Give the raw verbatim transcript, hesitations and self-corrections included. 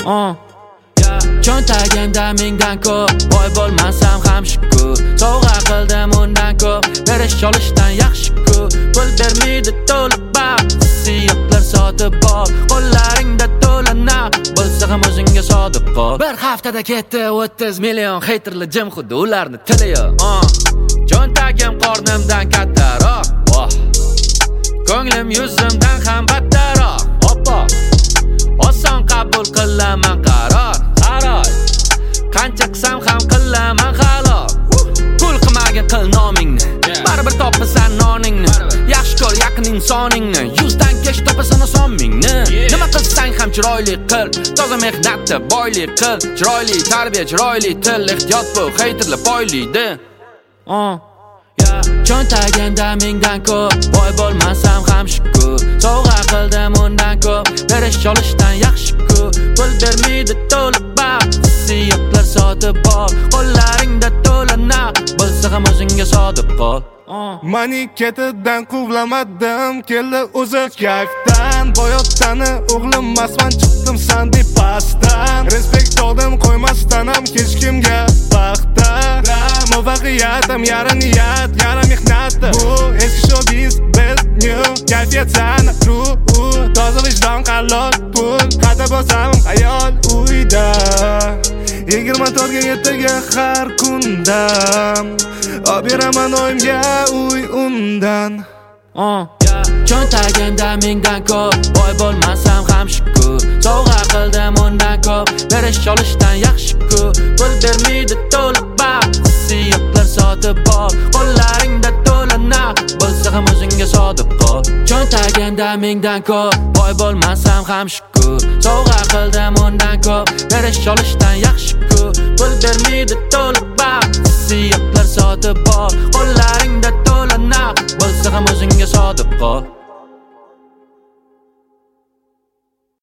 uh. Cho'ntagimda mingdan ko'p, boy bo'lmasam ham shukur. Sovg'a qildim undan ko'p, berish olishdan yaxshi-ku. Pul bermaydi to'liq baxt, hissiyotlar sotib ol. Qo'llaringda to'la naq, bo'lsa ham o'zingga sodiq qol. Bir haftada ketdi o'ttiz million haterlar jim xuddi ularni tili yo'q. Uh. Cho'ntagim qornimdan kattaroq, oh. Ko'nglim yuzimdan ham battarroq. Hoppa. Oson qabul qilaman qaror. Qancha qilsam ham qilaman halol. Pul qilmagin qil nomingni, baribir topasan noningni. Yaxshi ko'r yaqin insoningni, yuzdan kech topasan osoningni. Nima qilsang ham chiroyli qil, toza mehnatda boylik qil. Chiroyli tarbiya, chiroyli til, ehtiyot bo'l, haterlar poylaydi. Uh. Cho'ntagimda mingdan ko'p, boy bo'lmasam ham shukur. Sovg'a qildim undan ko'p, berish olishdan yaxshi-ku. Pul bermaydi to'liq baxt, hissiyotlar sotib ol. Qo'llaringda to'la naq, bo'lsa ham o'zingga sodiq qol. Mani ketidan quvlamadim, keldi o'zi kayfdan. Boyotdani o'g'limmasman, chiqdim sandi pastdan. Respekt oldim qo'ymasdan ham hech kimga paxta. Muvaffaqiyatim yarim niyat, yarim mehnat. Bu eski showbiz, biz new kayfiyat sana true. Toza vijdon qalloq pul, qada bosam ayol uyda. yigirma to'rtga yettiga har kunda oberaman oyimga uy undan. Uh. Cho'ntagimda mingdan ko'p, boy bo'lmasam ham shukur. Sovg'a qildim undan ko'p, berish olishdan yaxshi-ku. Pul bermaydi to'liq baxt, hissiyotlar sotib ol. Qo'llaringda to'la naq, bo'lsa ham o'zingga sodiq qol. Cho'ntagimda mingdan ko'p, boy bo'lmasam ham shukur. Sovg'a qildim undan ko'p, berish olishdan yaxshi-ku. Pul bermaydi to'liq baxt, hissiyotlar sotib ol. Qo'llaringda to'la naq, bo'lsa ham o'zingga sodiq qol.